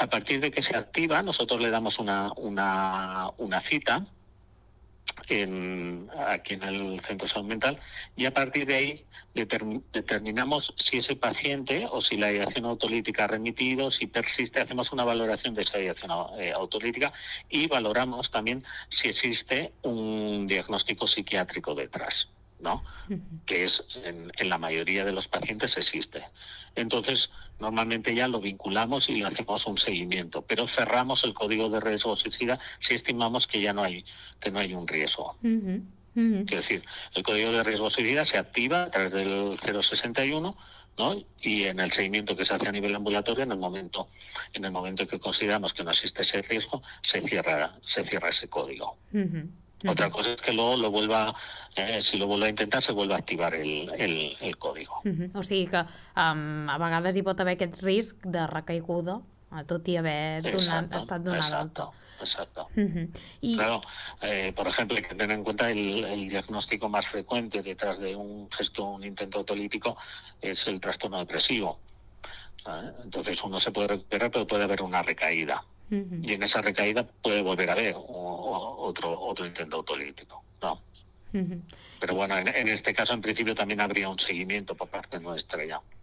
A partir de que se activa, nosotros le damos una cita aquí en el Centro de Salud Mental, y a partir de ahí determinamos si ese paciente o si la ideación autolítica ha remitido, si persiste, hacemos una valoración de esa ideación autolítica y valoramos también si existe un diagnóstico psiquiátrico detrás, ¿no? Que es en la mayoría de los pacientes existe. Entonces, normalmente ya lo vinculamos y le hacemos un seguimiento, pero cerramos el código de riesgo suicida si estimamos que ya no hay un riesgo. Quiero decir, el código de riesgo suicida se activa a través del 061, ¿no? Y en el seguimiento que se hace a nivel ambulatorio, en el momento en que consideramos que no existe ese riesgo, se cierra ese código. Otra cosa es que luego si lo vuelve a intentar, se vuelve a activar el código. O sigui que a vegades hi pot haver aquest risc de recaiguda, tot i haver estat donat d'alta. Exacto. Claro, por ejemplo, hay que tener en cuenta el diagnóstico más frecuente detrás de un intento autolítico es el trastorno depresivo. Entonces uno se puede recuperar, pero puede haber una recaída. Y en esa recaída puede volver a haber otro intento autolítico, ¿no? Pero bueno, en este caso en principio también habría un seguimiento por parte nuestra ya.